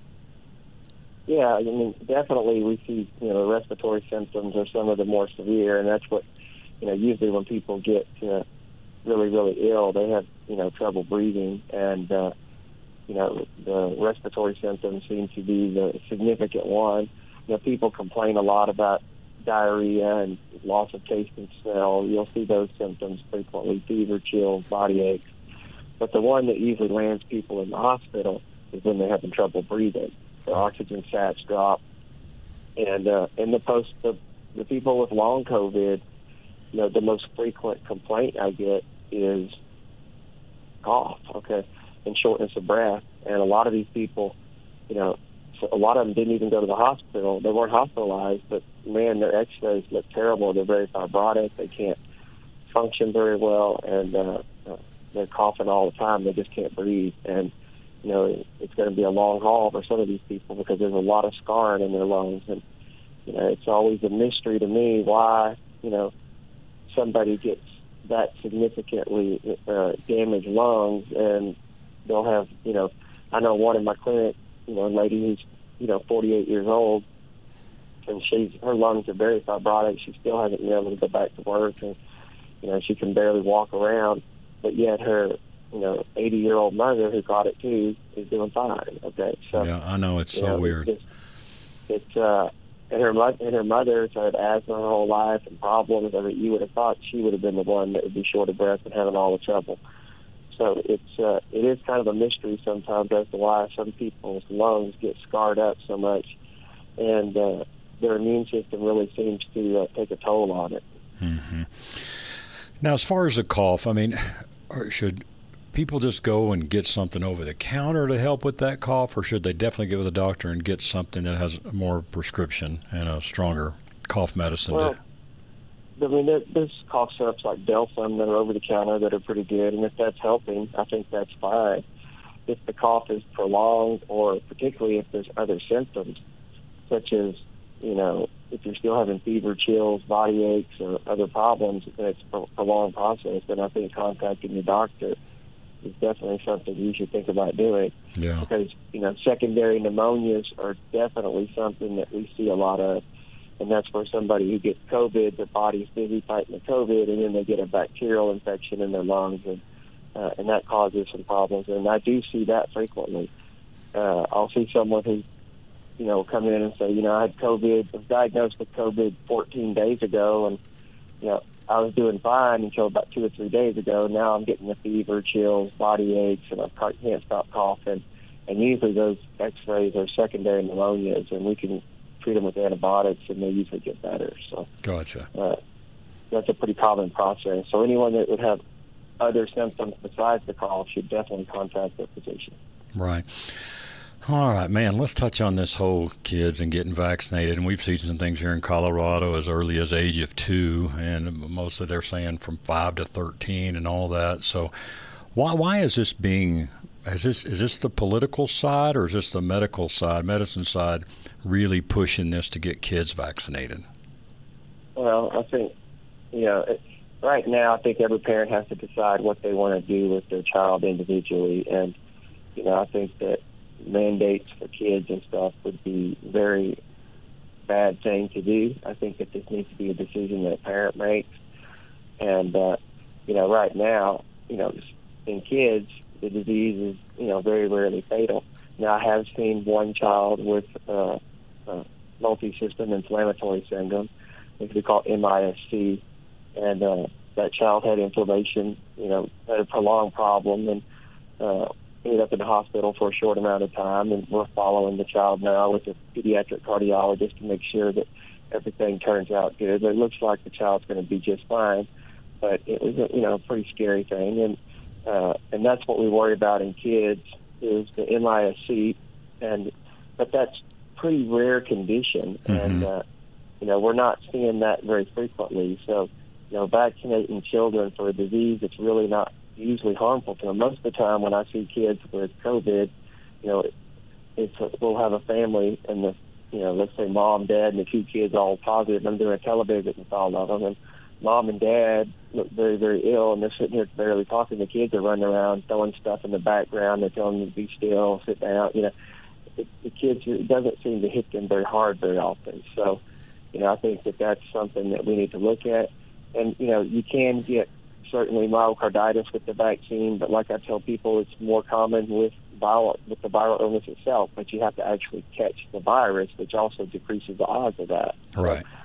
Yeah, I mean, definitely we see, you know, the respiratory symptoms are some of the more severe, and that's what, you know, usually when people get uh, really, really ill, they have, you know, trouble breathing, and, uh, you know, the respiratory symptoms seem to be the significant one. You know, people complain a lot about diarrhea and loss of taste and smell. You'll see those symptoms frequently, fever, chills, body aches. But the one that usually lands people in the hospital is when they're having trouble breathing. The oxygen sats drop, and uh, in the post, the, the people with long COVID, you know, the most frequent complaint I get is cough, okay, and shortness of breath. And a lot of these people, you know, so a lot of them didn't even go to the hospital. They weren't hospitalized, but man, their X-rays look terrible. They're very fibrotic. They can't function very well, and uh, they're coughing all the time. They just can't breathe, and you know, it's going to be a long haul for some of these people because there's a lot of scarring in their lungs. And, you know, it's always a mystery to me why, you know, somebody gets that significantly uh, damaged lungs, and they'll have, you know, I know one in my clinic, you know, a lady who's, you know, forty-eight years old, and she's, her lungs are very fibrotic. She still hasn't been able to go back to work, and, you know, she can barely walk around, but yet her, you know, eighty-year-old mother who caught it too is doing fine. Okay, so yeah, I know it's so know, weird. It's, it's uh, and her mother and her mother's had asthma her whole life and problems. I mean, you would have thought she would have been the one that would be short of breath and having all the trouble. So it's uh, it is kind of a mystery sometimes as to why some people's lungs get scarred up so much, and uh, their immune system really seems to uh, take a toll on it. Mm-hmm. Now, as far as the cough, I mean, should people just go and get something over the counter to help with that cough, or should they definitely get with a doctor and get something that has more prescription and a stronger cough medicine? Well, to... I mean, there, there's cough syrups like Delsum that are over the counter that are pretty good, and if that's helping, I think that's fine. If the cough is prolonged, or particularly if there's other symptoms, such as, you know, if you're still having fever, chills, body aches, or other problems, and it's a prolonged process, then I think contacting your doctor is definitely something you should think about doing. Yeah. Because, you know, secondary pneumonias are definitely something that we see a lot of. And that's where somebody who gets COVID, their body's busy fighting the COVID, and then they get a bacterial infection in their lungs, and uh, and that causes some problems. And I do see that frequently. Uh, I'll see someone who, you know, come in and say, you know, I had COVID, was diagnosed with COVID fourteen days ago, and, you know, I was doing fine until about two or three days ago. Now I'm getting the fever, chills, body aches, and I can't stop coughing. And usually those X-rays are secondary pneumonias, and we can treat them with antibiotics, and they usually get better. So, gotcha. Uh, that's a pretty common process. So anyone that would have other symptoms besides the cough should definitely contact their physician. Right. All right, man, let's touch on this whole kids and getting vaccinated. And we've seen some things here in Colorado as early as age of two, and mostly they're saying from five to thirteen and all that. So why why is this being, is this, is this the political side, or is this the medical side, medicine side, really pushing this to get kids vaccinated? Well, I think, you know, it, right now I think every parent has to decide what they want to do with their child individually. And, you know, I think that mandates for kids and stuff would be very bad thing to do. I think that this needs to be a decision that a parent makes. And, uh, you know, right now, you know, in kids, the disease is, you know, very rarely fatal. Now, I have seen one child with uh, uh, multi-system inflammatory syndrome, which we call M I S C, and uh, that child had inflammation, you know, had a prolonged problem, and uh, ended up in the hospital for a short amount of time. And we're following the child now with a pediatric cardiologist to make sure that everything turns out good. But it looks like the child's going to be just fine. But it was a, you know, a pretty scary thing, and uh, and that's what we worry about in kids is the N I S C, and but that's pretty rare condition, mm-hmm. and uh, you know we're not seeing that very frequently. So you know, vaccinating children for a disease that's really not usually harmful to them. Most of the time, when I see kids with COVID, you know, it, it's a, we'll have a family and the you know, let's say mom, dad, and the two kids all positive. I'm doing a televisit with all of them, and mom and dad look very, very ill, and they're sitting here barely talking. The kids are running around, throwing stuff in the background. They're telling them to be still, sit down. You know, the, the kids, it doesn't seem to hit them very hard very often. So, you know, I think that that's something that we need to look at. And, you know, you can get certainly myocarditis with the vaccine, but like I tell people, it's more common with viral, with the viral illness itself, but you have to actually catch the virus, which also decreases the odds of that. Right. So,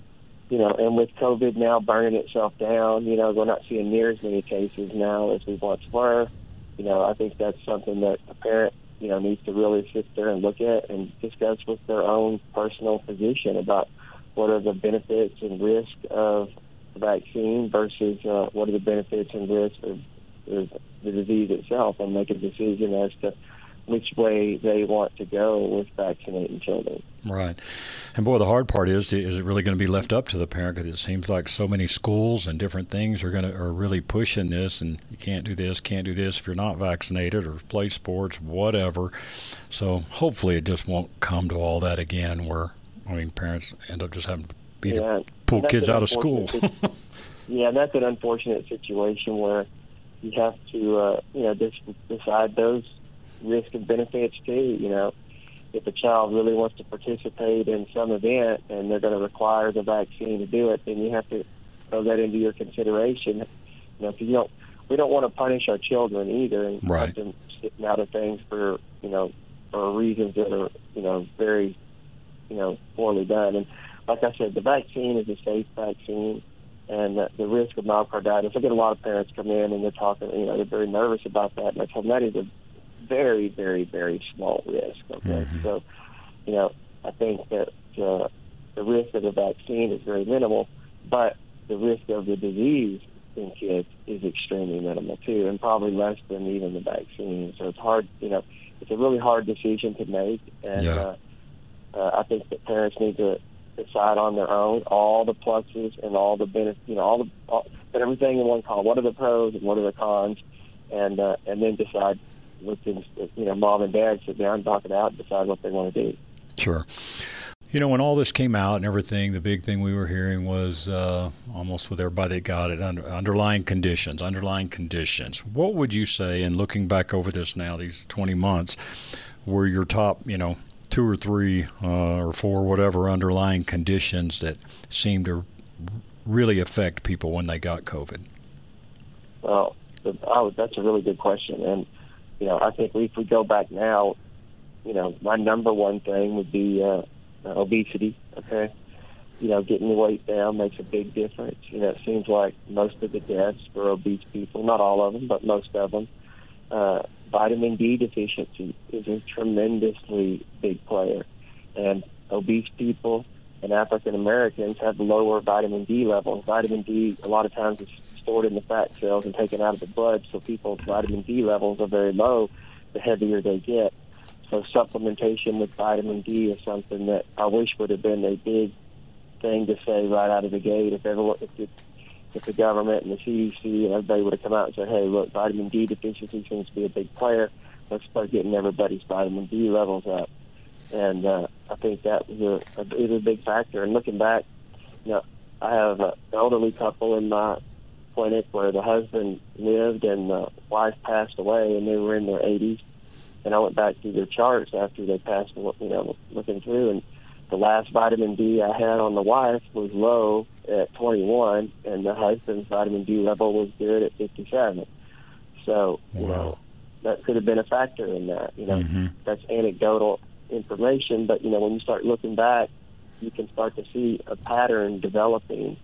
you know, and with COVID now burning itself down, you know, we're not seeing near as many cases now as we once were. You know, I think that's something that a parent, you know, needs to really sit there and look at and discuss with their own personal physician about what are the benefits and risks of the vaccine versus uh, what are the benefits and risks of, of the disease itself, and make a decision as to which way they want to go with vaccinating children. Right. And boy, the hard part is, is it really going to be left up to the parent? Because it seems like so many schools and different things are going to are really pushing this, and you can't do this, can't do this if you're not vaccinated, or play sports, whatever. So hopefully it just won't come to all that again, where I mean parents end up just having to be yeah, pull kids out of school. Yeah, that's an unfortunate situation where you have to, uh, you know, just decide those risk and benefits too. You know, if a child really wants to participate in some event and they're going to require the vaccine to do it, then you have to throw that into your consideration. You know, because you don't, we don't want to punish our children either and right. have them sitting out of things for, you know, for reasons that are, you know, very, you know, poorly done. And like I said, the vaccine is a safe vaccine. And uh, the risk of myocarditis, I get a lot of parents come in and they're talking, you know, they're very nervous about that. And I tell them that is a very, very, very small risk. Okay, mm-hmm. So, you know, I think that uh, the risk of the vaccine is very minimal, but the risk of the disease in kids is extremely minimal too, and probably less than even the vaccine. So it's hard, you know, it's a really hard decision to make, and yeah. uh, uh, I think that parents need to decide on their own all the pluses and all the benefits, you know, all the all, put everything in one column. What are the pros and what are the cons, and uh, and then decide. With them, you know, mom and dad sit down, talk it out, and decide what they want to do. Sure. You know, when all this came out and everything, the big thing we were hearing was uh, almost with everybody that got it, under, underlying conditions, underlying conditions. What would you say, and looking back over this now, these twenty months, were your top, you know, two or three uh, or four, whatever, underlying conditions that seemed to really affect people when they got COVID? Well, oh, that's a really good question. And you know, I think if we go back now, you know, my number one thing would be uh, obesity, okay? You know, getting the weight down makes a big difference. You know, it seems like most of the deaths for obese people, not all of them, but most of them, uh, vitamin D deficiency is a tremendously big player. And obese people and African Americans have lower vitamin D levels. Vitamin D, a lot of times, is stored in the fat cells and taken out of the blood, so people's vitamin D levels are very low the heavier they get. So supplementation with vitamin D is something that I wish would have been a big thing to say right out of the gate. If everyone, if the, if the government and the C D C and everybody would have come out and said, hey, look, vitamin D deficiency seems to be a big player. Let's start getting everybody's vitamin D levels up. And uh, I think that was a, a, it was a big factor. And looking back, you know, I have an elderly couple in my clinic where the husband lived and the wife passed away, and they were in their eighties. And I went back through their charts after they passed, you know, looking through, and the last vitamin D I had on the wife was low at twenty-one, and the husband's vitamin D level was good at fifty-seven. So, you wow. know, that could have been a factor in that. You know, mm-hmm. that's anecdotal information, but, you know, when you start looking back, you can start to see a pattern developing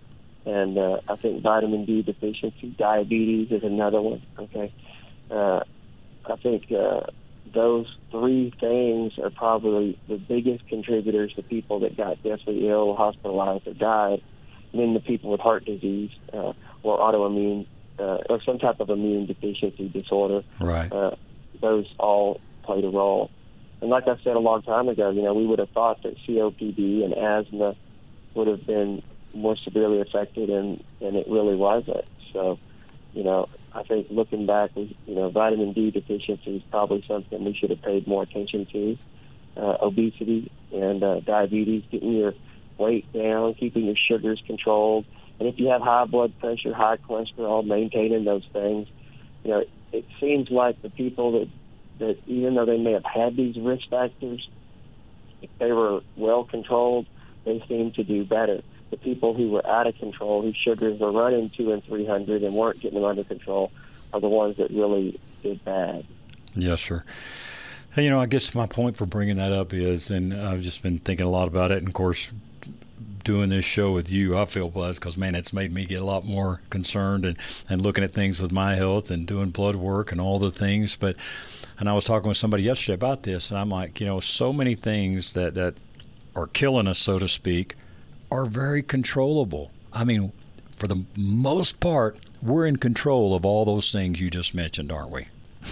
And uh, I think vitamin D deficiency, diabetes is another one, okay? Uh, I think uh, those three things are probably the biggest contributors to people that got deathly ill, hospitalized, or died. And then the people with heart disease uh, or autoimmune uh, or some type of immune deficiency disorder. Right. Uh, those all played a role. And like I said a long time ago, you know, we would have thought that C O P D and asthma would have been more severely affected, and, and it really wasn't. So, you know, I think looking back, we, you know, vitamin D deficiency is probably something we should have paid more attention to. Uh, obesity and uh, diabetes, getting your weight down, keeping your sugars controlled. And if you have high blood pressure, high cholesterol, maintaining those things. You know, it seems like the people that, that even though they may have had these risk factors, if they were well controlled, they seem to do better. The people who were out of control, whose sugars were running two and three hundred and weren't getting them under control, are the ones that really did bad. Yes, sir. Hey, you know, I guess my point for bringing that up is, and I've just been thinking a lot about it, and of course, doing this show with you, I feel blessed because, man, it's made me get a lot more concerned and, and looking at things with my health and doing blood work and all the things. But, and I was talking with somebody yesterday about this, and I'm like, you know, so many things that, that are killing us, so to speak, are very controllable. I mean, for the most part, we're in control of all those things you just mentioned, aren't we?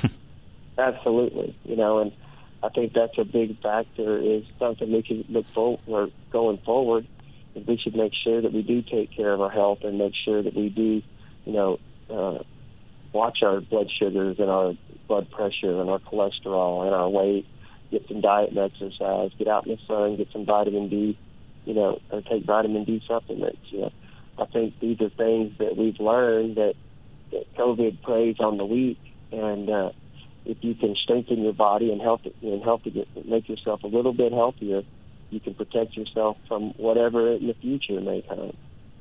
Absolutely. You know, and I think that's a big factor, is something we can look forward going forward. We should make sure that we do take care of our health and make sure that we do, you know, uh, watch our blood sugars and our blood pressure and our cholesterol and our weight, get some diet and exercise, get out in the sun, get some vitamin D, you know, or take vitamin D supplements. You know, I think these are things that we've learned that, that COVID preys on the weak, and uh, if you can strengthen your body and help it, and help to get, make yourself a little bit healthier, you can protect yourself from whatever in the future may come.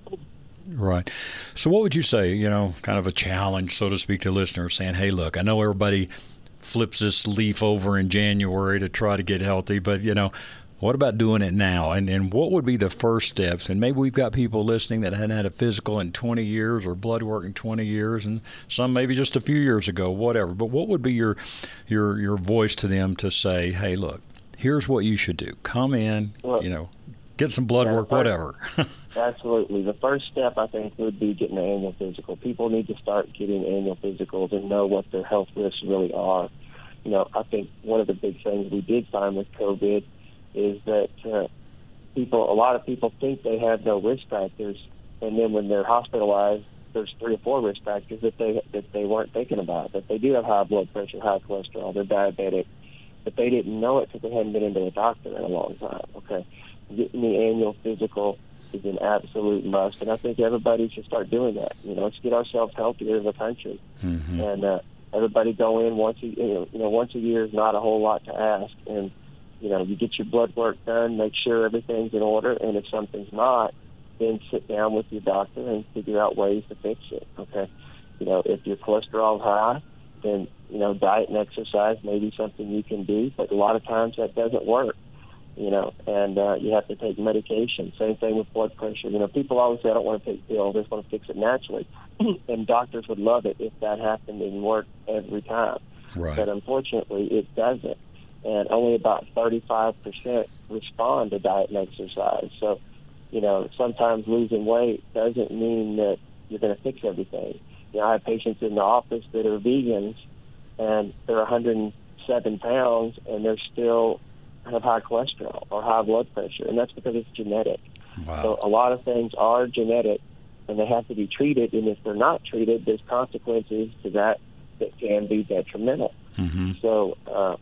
Right. So what would you say, you know, kind of a challenge, so to speak, to listeners saying, hey, look, I know everybody flips this leaf over in January to try to get healthy, but, you know, what about doing it now? And and what would be the first steps? And maybe we've got people listening that hadn't had a physical in twenty years or blood work in twenty years, and some maybe just a few years ago, whatever. But what would be your your your voice to them to say, hey, look, here's what you should do. Come in, well, you know, get some blood yeah, work, first, whatever. Absolutely. The first step, I think, would be getting an annual physical. People need to start getting annual physicals and know what their health risks really are. You know, I think one of the big things we did find with COVID is that uh, people, a lot of people think they have no risk factors, and then when they're hospitalized, there's three or four risk factors that they that they weren't thinking about. That they do have high blood pressure, high cholesterol, they're diabetic, but they didn't know it because they hadn't been into a doctor in a long time. Okay, getting the annual physical is an absolute must, and I think everybody should start doing that. You know, let's get ourselves healthier as a country, mm-hmm. and uh, everybody go in once a you know, you know once a year is not a whole lot to ask, and you know, you get your blood work done, make sure everything's in order, and if something's not, then sit down with your doctor and figure out ways to fix it, okay? You know, if your cholesterol's high, then, you know, diet and exercise may be something you can do, but a lot of times that doesn't work, you know, and uh, you have to take medication. Same thing with blood pressure. You know, people always say, I don't want to take pills, I just want to fix it naturally. And doctors would love it if that happened and worked every time. Right. But unfortunately, it doesn't. And only about thirty-five percent respond to diet and exercise. So, you know, sometimes losing weight doesn't mean that you're going to fix everything. You know, I have patients in the office that are vegans, and they're one hundred seven pounds, and they're still have high cholesterol or high blood pressure, and that's because it's genetic. Wow. So a lot of things are genetic, and they have to be treated, and if they're not treated, there's consequences to that that can be detrimental. Mm-hmm. So, uh,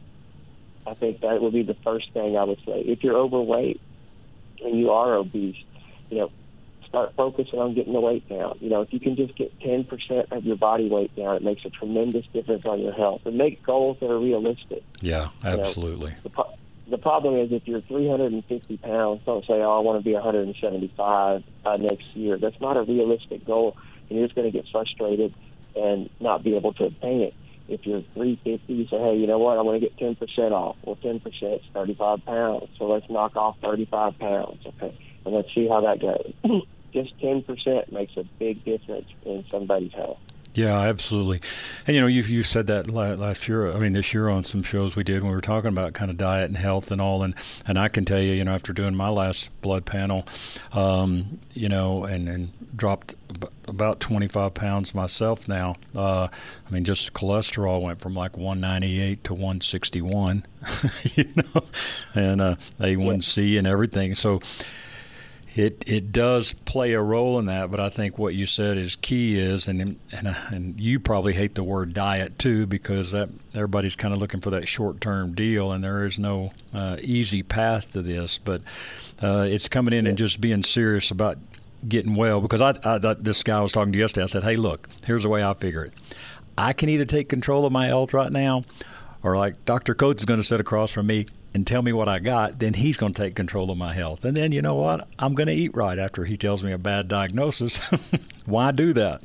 I think that would be the first thing I would say. If you're overweight and you are obese, you know, start focusing on getting the weight down. You know, if you can just get ten percent of your body weight down, it makes a tremendous difference on your health. And make goals that are realistic. Yeah, absolutely. You know, the, pro- the problem is if you're three hundred fifty pounds, don't say, oh, I want to be one hundred seventy-five by next year. That's not a realistic goal, and you're just going to get frustrated and not be able to obtain it. If you're three fifty, you say, hey, you know what, I want to get ten percent off. Well, ten percent is thirty-five pounds, so let's knock off thirty-five pounds, okay? And let's see how that goes. just ten percent makes a big difference in somebody's health. Yeah, absolutely. And, you know, you've, you said that last year, I mean, this year on some shows we did when we were talking about kind of diet and health and all. And, and I can tell you, you know, after doing my last blood panel, um, you know, and, and dropped about twenty-five pounds myself now. Uh, I mean, just cholesterol went from like one ninety-eight to one sixty-one, you know, and uh, A one C and everything. So, It it does play a role in that, but I think what you said is key is, and and and you probably hate the word diet too, because that everybody's kind of looking for that short-term deal, and there is no uh, easy path to this. But uh, it's coming in and just being serious about getting well. Because I, I this guy I was talking to yesterday, I said, hey, look, here's the way I figure it. I can either take control of my health right now, or like Doctor Coates is going to sit across from me and tell me what I got, then he's going to take control of my health. And then, you know what? I'm going to eat right after he tells me a bad diagnosis. Why do that?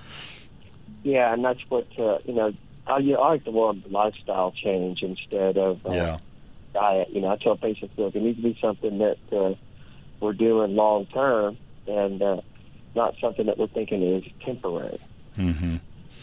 Yeah, and that's what, uh, you know, I, I like the word lifestyle change instead of uh, yeah. diet. You know, I tell patients, look, it needs to be something that uh, we're doing long term and uh, not something that we're thinking is temporary. Mm-hmm.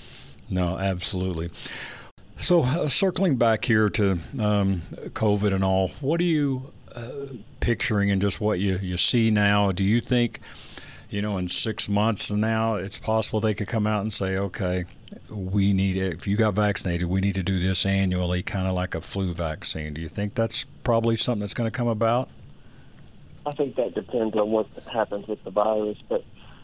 No, absolutely. So uh, circling back here to um, COVID and all, what are you uh, picturing in just what you, you see now? Do you think, you know, in six months now, it's possible they could come out and say, okay, we need it. If you got vaccinated, we need to do this annually, kind of like a flu vaccine. Do you think that's probably something that's going to come about? I think that depends on what happens with the virus, but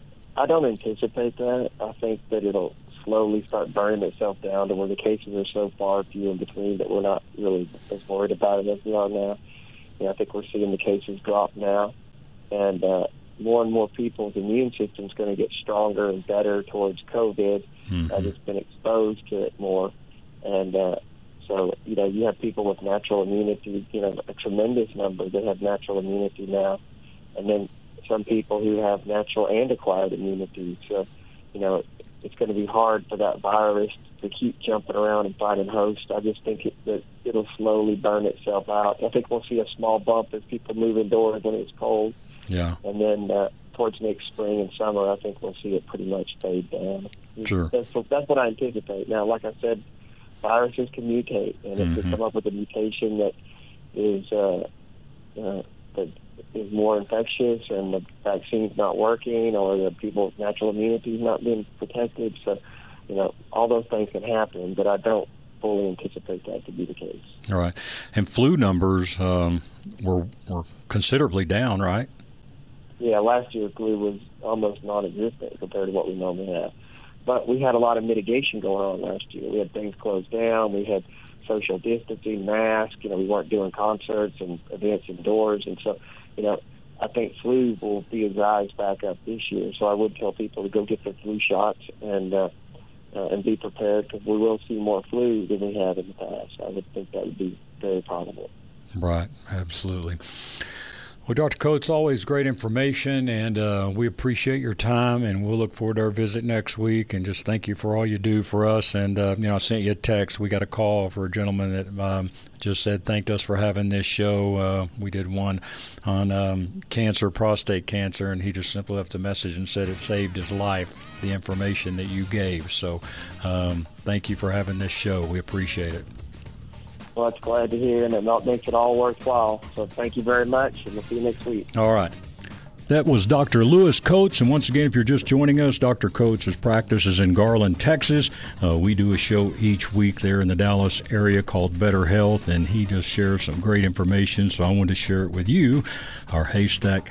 I don't anticipate that. I think that it'll slowly start burning itself down to where the cases are so far few in between that we're not really as worried about it as we are now. You know, I think we're seeing the cases drop now, and uh, more and more people's immune system is going to get stronger and better towards COVID mm-hmm. as it's been exposed to it more. And uh, so, you know, you have people with natural immunity, you know, a tremendous number that have natural immunity now, and then some people who have natural and acquired immunity. So, you know, it's going to be hard for that virus to keep jumping around and finding hosts. I just think it, that it'll slowly burn itself out. I think we'll see a small bump as people move indoors when it's cold. Yeah. And then uh, towards next spring and summer, I think we'll see it pretty much fade down. Sure. That's, that's what I anticipate. Now, like I said, viruses can mutate, and if Mm-hmm. they come up with a mutation that is uh, uh, that is more infectious and the vaccine's not working, or the people's natural immunity is not being protected. So, you know, all those things can happen, but I don't fully anticipate that to be the case. All right. And flu numbers um, were were considerably down, right? Yeah, last year flu was almost non-existent compared to what we normally have. But we had a lot of mitigation going on last year. We had things closed down. We had social distancing, masks. You know, we weren't doing concerts and events indoors. And so, you know, I think flu will be its rise back up this year. So I would tell people to go get their flu shots and uh, uh, and be prepared, because we will see more flu than we have in the past. I would think that would be very probable. Right, absolutely. Well, Doctor Coates, always great information, and uh, we appreciate your time, and we'll look forward to our visit next week, and just thank you for all you do for us. And, uh, you know, I sent you a text. We got a call for a gentleman that um, just said thanked us for having this show. Uh, we did one on um, cancer, prostate cancer, and he just simply left a message and said it saved his life, the information that you gave. So um, thank you for having this show. We appreciate it. Well, that's glad to hear, and it makes it all worthwhile. So thank you very much, and we'll see you next week. All right. That was Doctor Lewis Coates, and once again, if you're just joining us, Doctor Coates' practice is in Garland, Texas. Uh, we do a show each week there in the Dallas area called Better Health, and he just shares some great information, so I wanted to share it with you, our Haystack.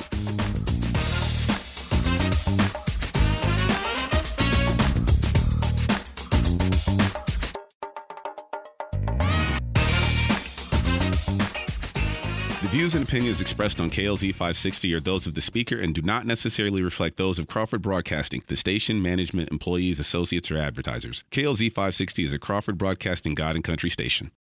The views and opinions expressed on K L Z five sixty are those of the speaker and do not necessarily reflect those of Crawford Broadcasting, the station, management, employees, associates, or advertisers. K L Z five sixty is a Crawford Broadcasting God and Country station.